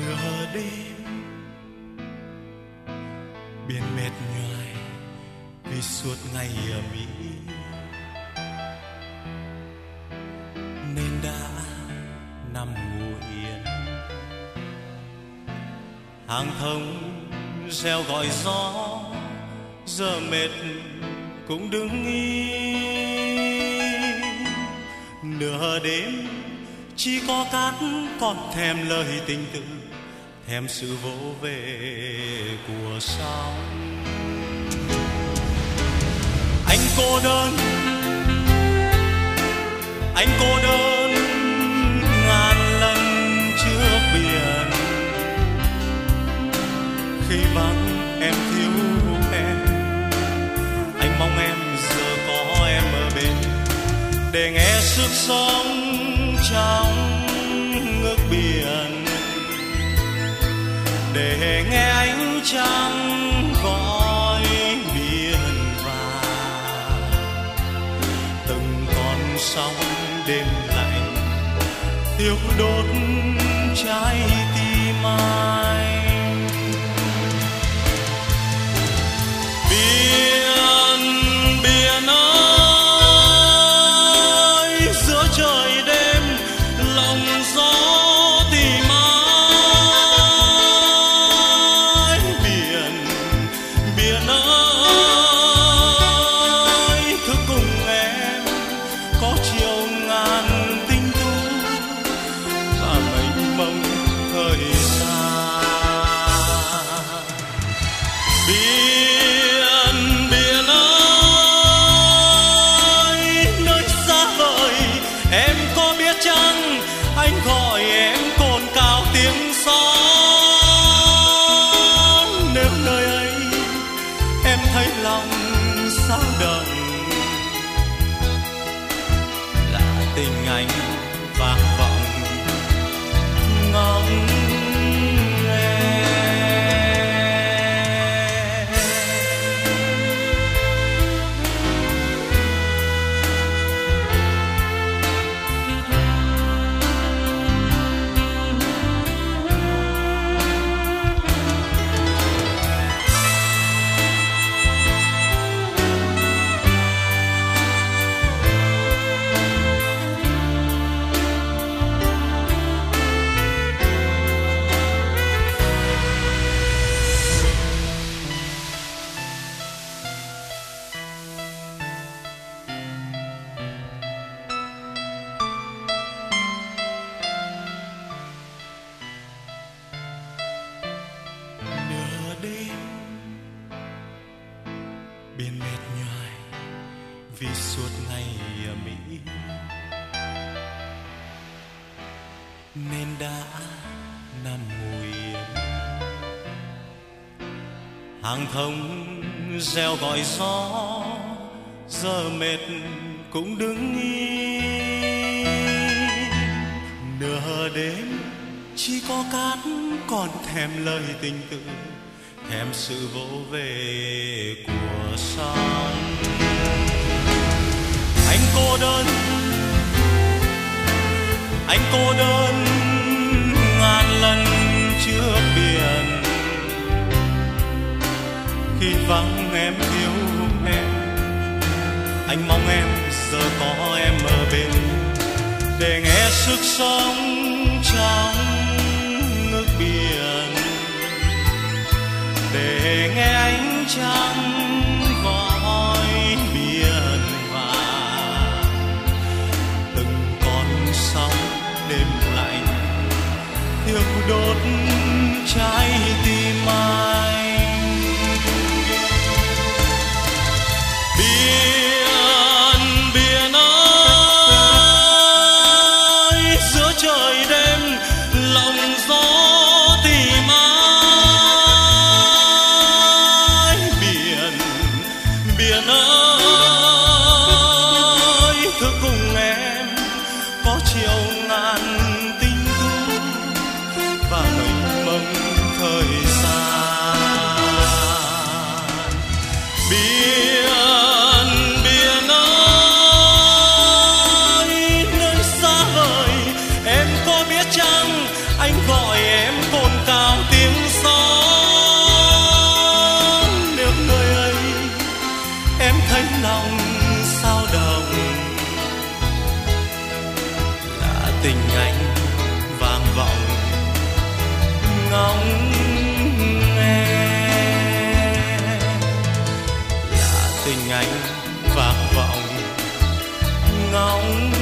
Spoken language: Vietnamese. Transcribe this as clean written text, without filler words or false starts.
nửa đêm biển mệt nhoài vì suốt ngày ở Mỹ nên đã nằm ngủ yên. Hàng thông reo gọi gió giờ mệt cũng đứng yên. Nửa đêm chỉ có cát còn thèm lời tình tự, thèm sự vỗ về của sóng. Anh cô đơn ngàn lần trước biển, khi vắng em thiếu em, anh mong em giờ có em ở bên để nghe sức sống trong nước biển, để nghe ánh trăng gọi biển và từng con sóng đêm lạnh thiêu đốt trái tim anh. Biển ơi, giữa trời đêm lòng gió tìm ai. Biển ơi, thức cùng em có chiều ngàn tinh tú và mênh mông thời xa. Biển ơi, nơi xa vời em có biết chăng, anh gọi em cồn cào tiếng sóng. Nếu nơi ấy em thấy lòng sao động, là tình anh vang vọng ngóng em. Biển mệt nhoài vì suốt ngày ở Mỹ nên đã nằm ngủ yên. Hàng thông reo gọi gió giờ mệt cũng đứng yên. Nửa đêm chỉ có cát còn thèm lời tình tự, thèm sự vỗ về của sóng. Anh cô đơn ngàn lần trước biển, khi vắng em thiếu em, anh mong em giờ có em ở bên để nghe sức sống trong nước biển, để nghe ánh trăng gọi biển và từng con sóng đêm lạnh thiêu đốt trái tim anh. Biển ơi, giữa trời đêm lòng gió tìm ai. Biển ơi, thức cùng em có chiều ngàn tinh tú và mênh mông thời xa. ngóng